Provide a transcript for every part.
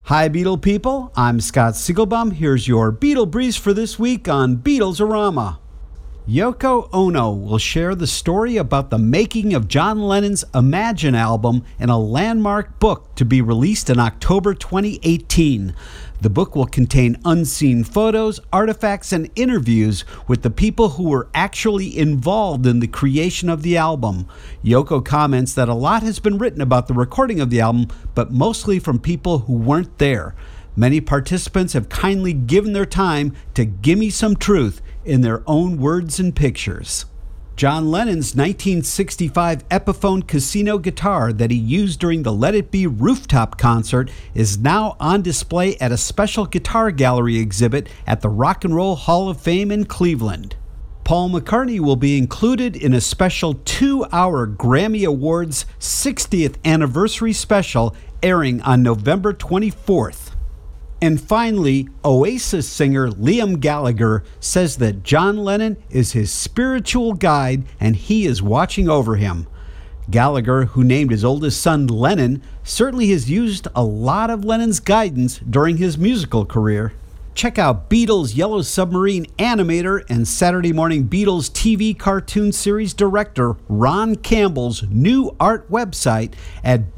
Hi, Beatle people. I'm Scott Siegelbaum. Here's your Beatle Breeze for this week on Beatles-orama. Yoko Ono will share the story about the making of John Lennon's Imagine album in a landmark book to be released in October 2018. The book will contain unseen photos, artifacts, and interviews with the people who were actually involved in the creation of the album. Yoko comments that a lot has been written about the recording of the album, but mostly from people who weren't there. Many participants have kindly given their time to gimme some truth in their own words and pictures. John Lennon's 1965 Epiphone Casino guitar that he used during the Let It Be rooftop concert is now on display at a special guitar gallery exhibit at the Rock and Roll Hall of Fame in Cleveland. Paul McCartney will be included in a special 2-hour Grammy Awards 60th anniversary special airing on November 24th. And finally, Oasis singer Liam Gallagher says that John Lennon is his spiritual guide and he is watching over him. Gallagher, who named his oldest son Lennon, certainly has used a lot of Lennon's guidance during his musical career. Check out Beatles Yellow Submarine animator and Saturday Morning Beatles TV cartoon series director Ron Campbell's new art website at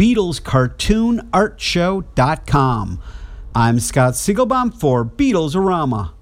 BeatlesCartoonArtShow.com. I'm Scott Siegelbaum for Beatles-orama.